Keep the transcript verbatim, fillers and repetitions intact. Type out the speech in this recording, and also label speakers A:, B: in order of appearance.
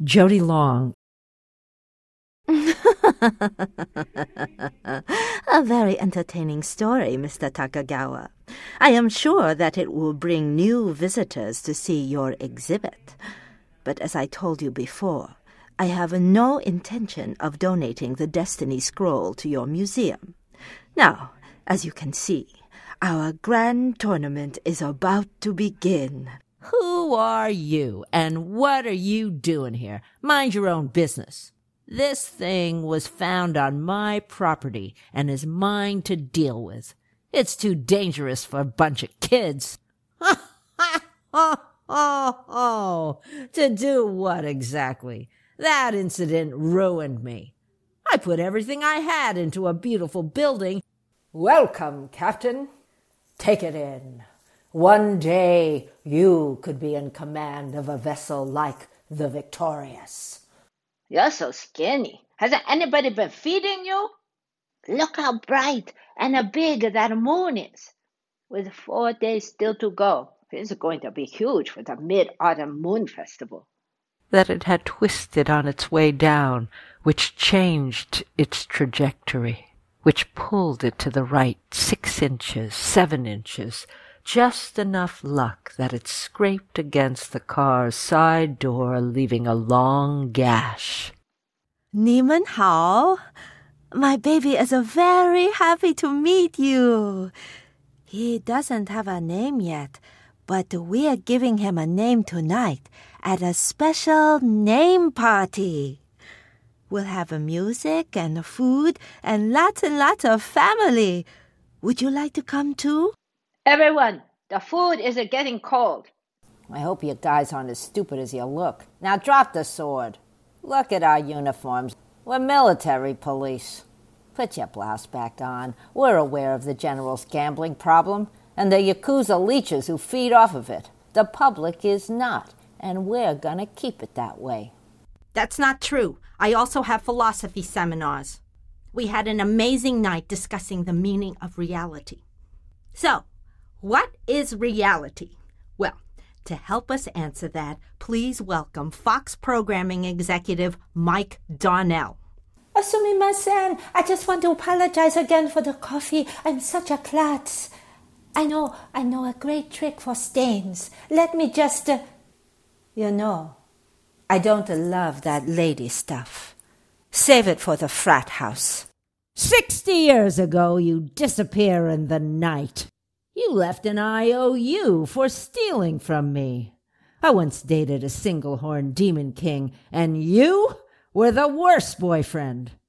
A: Jody Long.
B: A very entertaining story, Mister Takagawa. I am sure that it will bring new visitors to see your exhibit. But as I told you before, I have no intention of donating the Destiny Scroll to your museum. Now, as you can see, our grand tournament is about to begin.
A: Who are you, and what are you doing here? Mind your own business. This thing was found on my property and is mine to deal with. It's too dangerous for a bunch of kids. Ha ha ha ha ha! To do what exactly? That incident ruined me. I put everything I had into a beautiful building. Welcome, Captain. Take it in. One day you could be in command of a vessel like the Victorious.
C: You're so skinny. Hasn't anybody been feeding you? Look how bright and big that moon is. With four days still to go, it's going to be huge for the Mid-Autumn Moon Festival.
A: That it had twisted on its way down, which changed its trajectory, which pulled it to the right six inches, seven inches, just enough luck that it scraped against the car's side door, leaving a long gash.
B: 你们好. My baby is very happy to meet you. He doesn't have a name yet, but we are giving him a name tonight at a special name party. We'll have music and food and lots and lots of family. Would you like to come too?
C: Everyone, the food is getting cold.
D: I hope you guys aren't as stupid as you look. Now drop the sword. Look at our uniforms. We're military police. Put your blouse back on. We're aware of the General's gambling problem and the Yakuza leeches who feed off of it. The public is not, and we're gonna keep it that way.
E: That's not true. I also have philosophy seminars. We had an amazing night discussing the meaning of reality. So, what is reality? Well, to help us answer that, please welcome Fox Programming Executive Mike Donnell.
F: Sumimasen, I just want to apologize again for the coffee. I'm such a klutz. I know, I know a great trick for stains. Let me just... Uh...
B: You know, I don't love that lady stuff. Save it for the frat house.
A: Sixty years ago you disappear in the night. You left an I O U for stealing from me. I once dated a single-horned demon king, and you were the worst boyfriend.